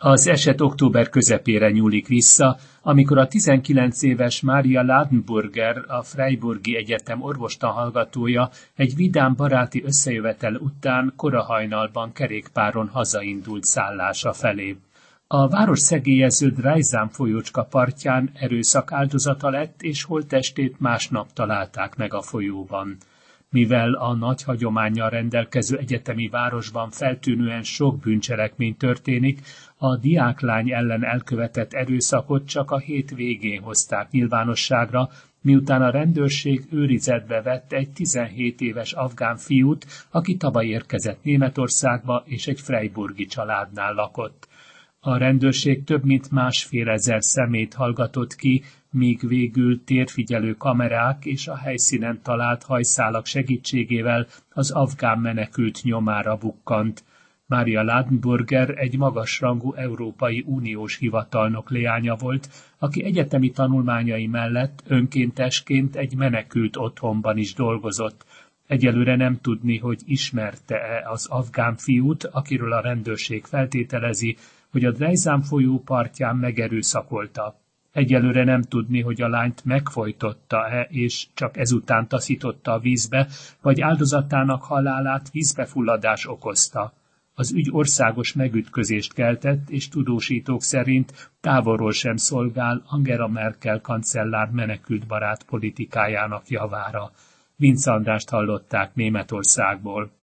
Az eset október közepére nyúlik vissza, amikor a 19 éves Mária Ladenburger, a Freiburgi Egyetem orvostanhallgatója egy vidám baráti összejövetel után korahajnalban kerékpáron hazaindult szállása felé. A város szegélyező Dreisam folyócska partján erőszak áldozata lett, és holttestét másnap találták meg a folyóban. Mivel a nagy hagyománnyal rendelkező egyetemi városban feltűnően sok bűncselekmény történik, a diáklány ellen elkövetett erőszakot csak a hét végén hozták nyilvánosságra, miután a rendőrség őrizetbe vett egy 17 éves afgán fiút, aki tavaly érkezett Németországba és egy freiburgi családnál lakott. A rendőrség több mint 1,5 személyt hallgatott ki, míg végül térfigyelő kamerák és a helyszínen talált hajszálak segítségével az afgán menekült nyomára bukkant. Mária Ladenburger egy magasrangú Európai Uniós hivatalnok leánya volt, aki egyetemi tanulmányai mellett önkéntesként egy menekült otthonban is dolgozott. Egyelőre nem tudni, hogy ismerte-e az afgán fiút, akiről a rendőrség feltételezi, hogy a Dreisam folyó partján megerőszakolta. Egyelőre nem tudni, hogy a lányt megfojtotta-e, és csak ezután taszította a vízbe, vagy áldozatának halálát vízbefulladás okozta. Az ügy országos megütközést keltett, és tudósítók szerint távolról sem szolgál Angela Merkel kancellár menekültbarát politikájának javára. Vince Andrást hallották Németországból.